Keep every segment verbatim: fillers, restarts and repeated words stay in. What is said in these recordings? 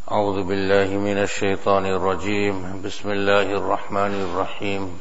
أعوذ بالله من الشيطان الرجيم بسم الله الرحمن الرحيم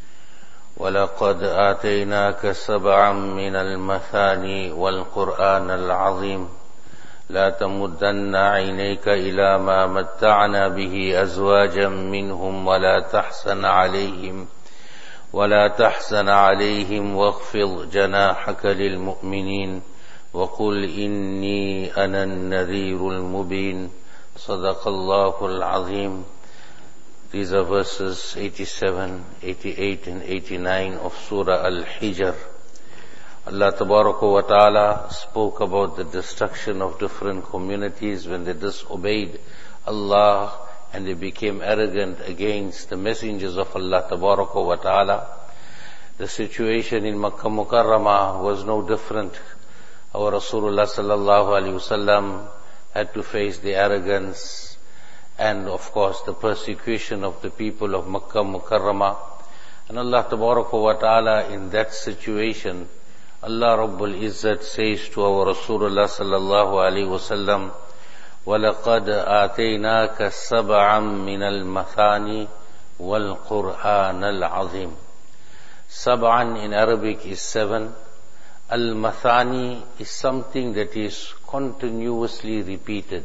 ولقد آتيناك سبعا من المثاني والقرآن العظيم لا تمدن عينيك إلى ما متعنا به أزواجا منهم ولا تحزن عليهم ولا تحزن عليهم واخفض جناحك للمؤمنين وقل إني أنا النذير المبين صدق الله العظيم. These are verses eighty-seven, eighty-eight and eighty-nine of Surah Al-Hijr. Allah Tabaraka wa Ta'ala spoke about the destruction of different communities when they disobeyed Allah and they became arrogant against the messengers of Allah Tabaraka wa Ta'ala. The situation in Makkah Mukarramah was no different. Our Rasulullah Sallallahu Alaihi Wasallam had to face the arrogance and of course the persecution of the people of Makkah Mukarramah. And Allah Tabaraka wa Ta'ala in that situation, Allah Rabbul Izzat says to our Rasulullah Sallallahu Alaihi Wasallam, وَلَقَدْ آتَيْنَاكَ سَبْعًا مِنَ الْمَثَانِي وَالْقُرْآنَ الْعَظِيمِ. Sab'an in Arabic is seven. Al-Mathani is something that is continuously repeated.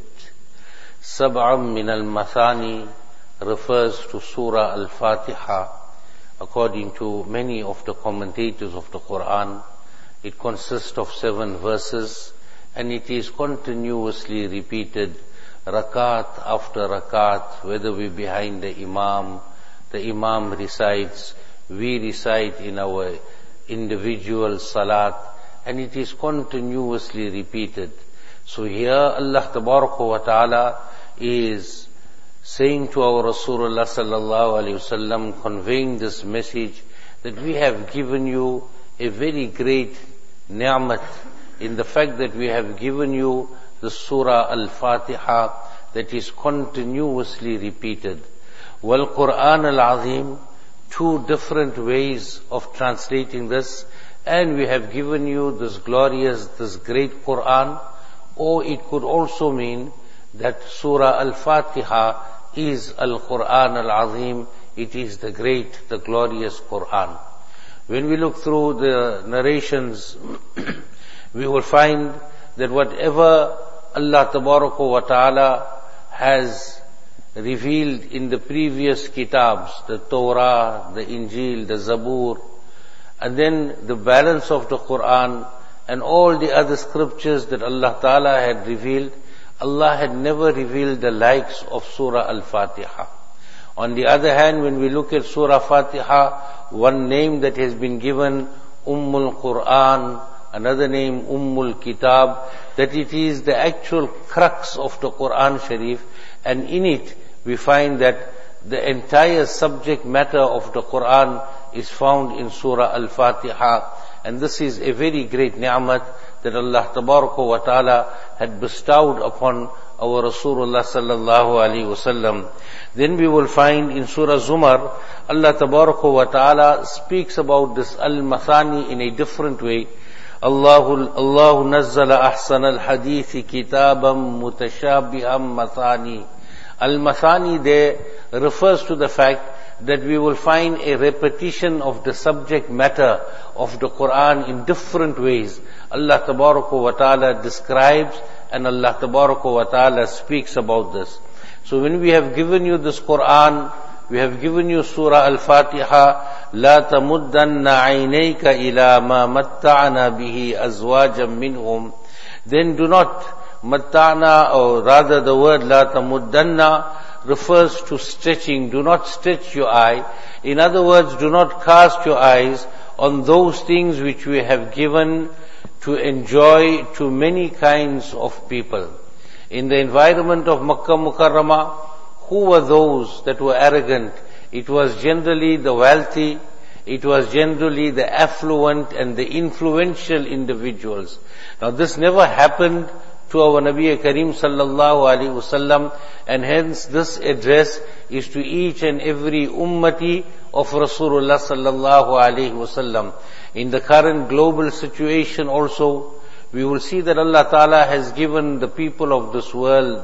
Sab'an min al-Mathani refers to Surah Al-Fatiha. According to many of the commentators of the Quran, it consists of seven verses and it is continuously repeated rakat after rakat, whether we're behind the Imam, the Imam recites, we recite in our individual salat, and it is continuously repeated. So here Allah Tabaraka wa Ta'ala is saying to our Rasulullah Sallallahu Alaihi Wasallam, conveying this message that we have given you a very great ni'mat in the fact that we have given you the Surah Al-Fatiha that is continuously repeated. Wal Quran Al-Azim, two different ways of translating this, and we have given you this glorious, this great Quran, or it could also mean that Surah Al-Fatiha is Al-Quran Al-Azim, it is the great, the glorious Quran. When we look through the narrations, we will find that whatever Allah Tabaraka wa Ta'ala has revealed in the previous kitabs, the Torah, the Injil, the Zabur, and then the balance of the Quran and all the other scriptures that Allah Ta'ala had revealed, Allah had never revealed the likes of Surah Al-Fatiha. On the other hand, when we look at Surah Fatiha, one name that has been given, Ummul Quran, another name, Ummul Kitab, that it is the actual crux of the Quran Sharif, and in it we find that the entire subject matter of the Quran is found in Surah Al-Fatiha, and this is a very great ni'mat that Allah Tabaraka wa Ta'ala had bestowed upon our Rasulullah Sallallahu Alaihi Wasallam. Then we will find in Surah Zumar, Allah Tabaraka wa Ta'ala speaks about this Al-Mathani in a different way. Allahu Allahu nazzala ahsan al-hadithi kitaban mutashabihan mathani. Al-Mathani there refers to the fact that we will find a repetition of the subject matter of the Quran in different ways. Allah Tabaraka wa Ta'ala describes and Allah Tabaraka wa Ta'ala speaks about this. So when we have given you this Quran, we have given you Surah Al-Fatiha, لا تمدن عينيك إلى ما متعنا به أزواجا منهم. Then do not, matta'na, or rather the word لا تمدن refers to stretching. Do not stretch your eye. In other words, do not cast your eyes on those things which we have given to enjoy to many kinds of people. In the environment of Makkah Mukarramah, who were those that were arrogant? It was generally the wealthy, it was generally the affluent and the influential individuals. Now this never happened to our Nabi Kareem Sallallahu Alaihi Wasallam, and hence this address is to each and every ummati of Rasulullah Sallallahu Alaihi Wasallam. In the current global situation also, we will see that Allah Ta'ala has given the people of this world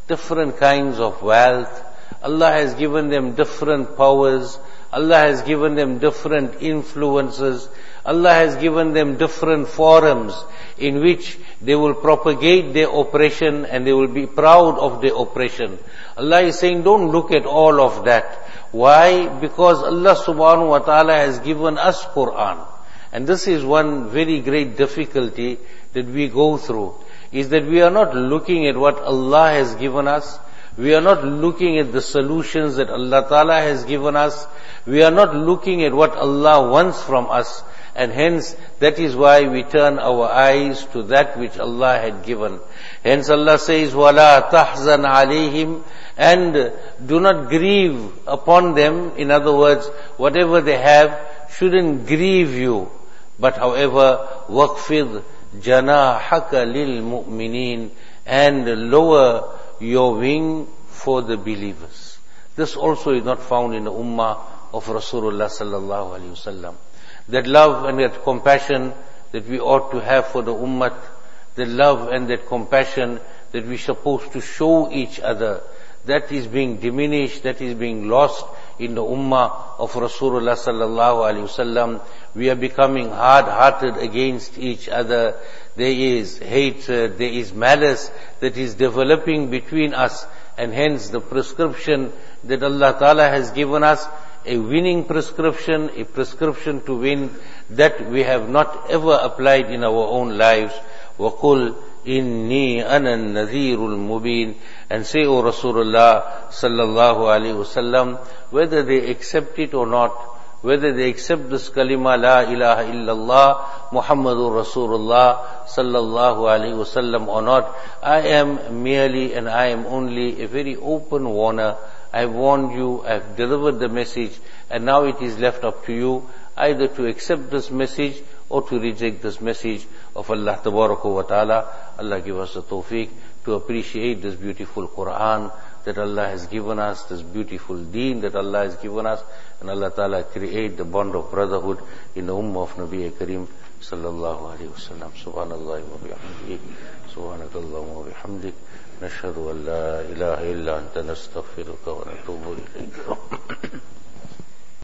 different kinds of wealth. Allah has given them different powers. Allah has given them different influences. Allah has given them different forums in which they will propagate their oppression and they will be proud of their oppression. Allah is saying, don't look at all of that. Why? Because Allah subhanahu wa ta'ala has given us Quran. And this is one very great difficulty that we go through, is that we are not looking at what Allah has given us. We are not looking at the solutions that Allah Ta'ala has given us. We are not looking at what Allah wants from us. And hence, that is why we turn our eyes to that which Allah had given. Hence Allah says, وَلَا تَحْزَنْ عَلَيْهِمْ, and do not grieve upon them. In other words, whatever they have shouldn't grieve you. But however, وَقْفِضْ جَنَاحَكَ لِلْمُؤْمِنِينَ, and lower your wing for the believers. This also is not found in the ummah of Rasulullah sallallahu alaihi wasallam. That love and that compassion that we ought to have for the ummah, the love and that compassion that we're supposed to show each other, that is being diminished, that is being lost in the ummah of Rasulullah sallallahu alaihi wasallam. We are becoming hard-hearted against each other. There is hatred, there is malice that is developing between us, and hence the prescription that Allah Ta'ala has given us, a winning prescription, a prescription to win, that we have not ever applied in our own lives. وَقُلْ إِنِّي أَنَا النَّذِيرُ الْمُبِينَ, and say, O Rasulullah sallallahu alaihi wasallam, whether they accept it or not, whether they accept this kalima la ilaha illallah Muhammadur Rasulullah sallallahu alaihi wasallam or not, I am merely and I am only a very open warner. I warned you, I have delivered the message, and now it is left up to you either to accept this message or to reject this message of Allah Tabaraka wa Ta'ala. Allah give us the tawfiq to appreciate this beautiful Quran that Allah has given us, this beautiful deen that Allah has given us, and Allah Ta'ala create the bond of brotherhood in the ummah of Nabi Kareem sallallahu alayhi wa sallam. Subhanallah wa bihamdihi, subhanakallahumma wa bihamdik, nashhadu an la ilaha illa anta nastaghfiruka wa natubu ilayk.